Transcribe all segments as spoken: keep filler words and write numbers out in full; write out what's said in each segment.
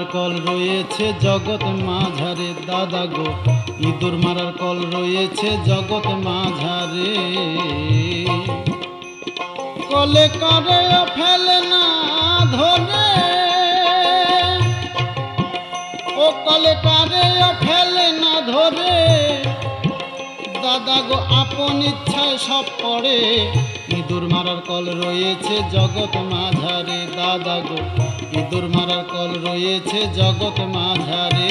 Call রয়েছে জগৎ মাঝারে দাদা গো, ইঁদুর মারার কল রয়েছে জগৎ মাঝারে। কলে করে ফেলে না ধরে, ও কলে করে ফেলে না ধরে, দাদা গো আপন ইচ্ছায় সব পড়ে। ইঁদুর মারার কল রয়েছে জগৎ মাঝারে দাদা গো, ইঁদুর মারার কল রয়েছে জগৎ মাঝারে।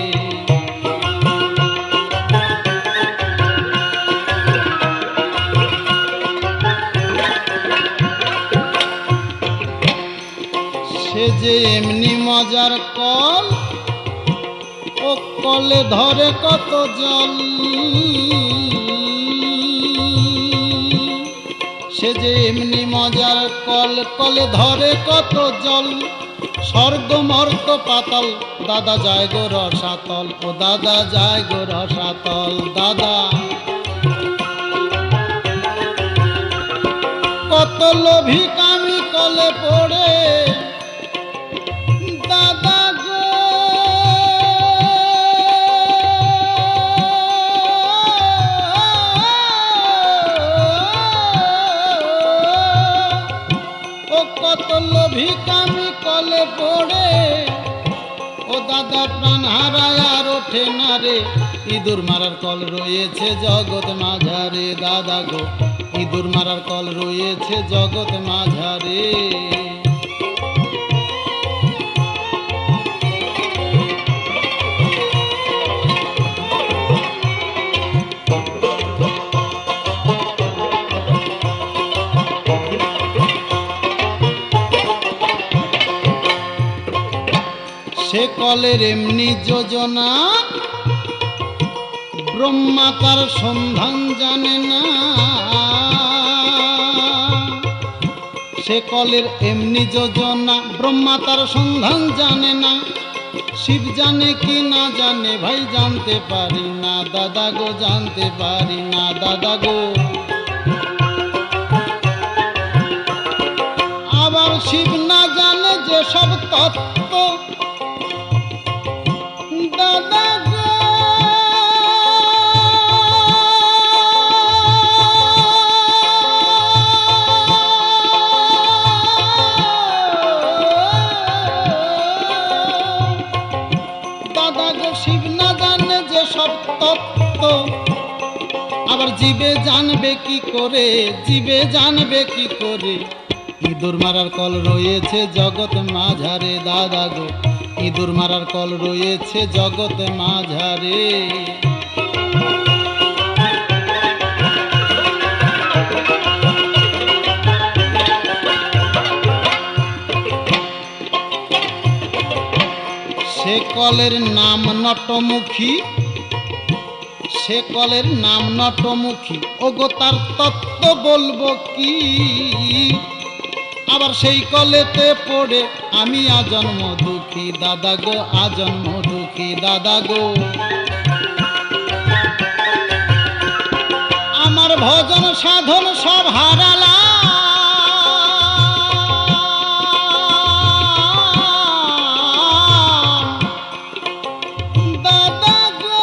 সে যে এমনি মজার কল, ও কলে ধরে কত জল। সে যে এমনি মজার কল, কলে ধরে কত জল। স্বর্গ মর্ত পাতাল, দাদা যায় গো রসাতল, ও দাদা যায় গো রসাতল। দাদা কত লোভী কামি কলে পড়ে, দাদা গো ও কত লোভী কামি কলে পড়ে। ও দাদা প্রাণ হারায় আর ওঠে না রে, ইঁদুর মারার কল রয়েছে জগৎ মাঝারে দাদা গো, ইঁদুর মারার কল রয়েছে জগৎ মাঝারে। সে কলের এমনি যোজনা, ব্রহ্মা তার সন্ধান জানে না। সে কলের এমনি যোজনা, ব্রহ্মা তার সন্ধান জানে না। শিব জানে কি না জানে ভাই জানতে পারি না দাদা গো, জানতে পারি না দাদা গো। আবার শিব না জানে যে সব তত্ত্ব, দাদা গো দাদা গো শিব না জানে যে সব তত্ত্ব। আবার জীবে জানবে কি করে, জীবে জানবে কি করে। ইঁদুর মারার কল রয়েছে জগৎ মাঝারে দাদা গো, ইঁদুর মারার কল রয়েছে জগৎ মাঝারে। সে কলের নাম নটমুখী, সে কলের নাম নটমুখী, ওগো তার তত্ত্ব বলবো কি। আবার সেই কলেতে পড়ে আমি আজন্ম দুঃখী দাদা গো, আজন্ম দুঃখী দাদা গো। আমার ভজন সাধন সব হারালাম, দাদা গো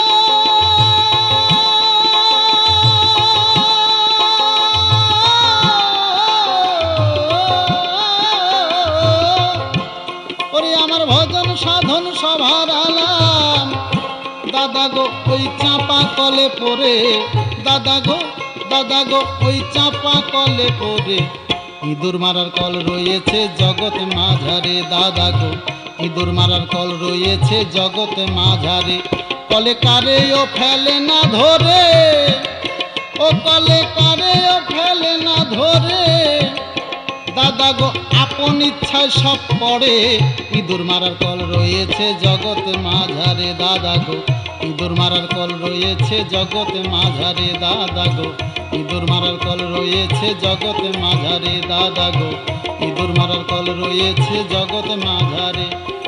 ওরে আমার ভজন সাধন সব হারালাম। দাদা গো ওই চাপা কলে পড়ে, দাদা গো দাদা গো ওই চাপা কলে পড়ে। ইঁদুর মারার কল রয়েছে জগৎ মাঝারে দাদা গো, ইঁদুর মারার কল রয়েছে জগৎ মাঝারে। কলে কারে ও ফেলে না ধরে, ও কলে কারে ও ফেলে না ধরে। দাদা গো আপন ইচ্ছায় সব পড়ে। ইঁদুর মারার কল রয়েছে জগৎ মাঝারে দাদা গো, ইঁদুর মারার কল রয়েছে জগৎ মাঝারে দাদা গো, ইঁদুর মারার কল রয়েছে জগৎ মাঝারে দাদা গো, ইঁদুর মারার কল রয়েছে জগৎ মাঝারে।